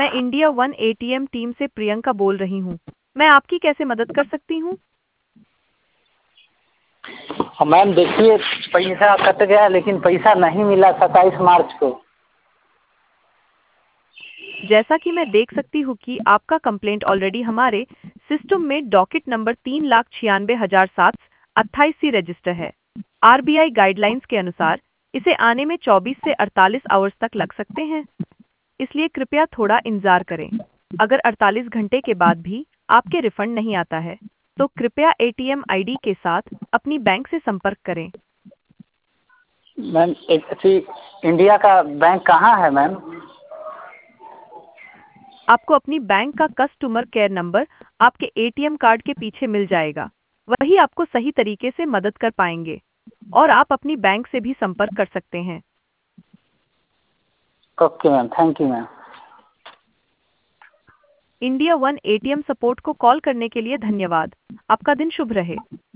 मैं India one ATM team से प्रियंका बोल रही हूँ। मैं आपकी कैसे मदद कर सकती हूँ? मैम देखिए, पैसा कट गया लेकिन पैसा नहीं मिला 27 मार्च को। जैसा कि मैं देख सकती हूँ कि आपका कंप्लेंट ऑलरेडी हमारे सिस्टम में डॉकेट नंबर 3,96,728 से रजिस्टर है। आरबीआई गाइडलाइंस के अनुसार इसे आने में 24 से 48 आवर्स तक लग सकते हैं, इसलिए कृपया थोड़ा इंतजार करें। अगर 48 घंटे के बाद भी आपके रिफंड नहीं आता है, तो कृपया एटीएम आईडी के साथ अपनी बैंक से संपर्क करें। मैम इंडिया का बैंक कहाँ है मैम? आपको अपनी बैंक का कस्टमर केयर नंबर आपके एटीएम कार्ड के पीछे मिल जाएगा। वही आपको सही तरीके से मदद कर पाएंगे और आप अपनी बैंक से भी संपर्क कर सकते हैं। Okay ma'am, thank you ma'am. India one ATM support को कॉल करने के लिए धन्यवाद। आपका दिन शुभ रहे।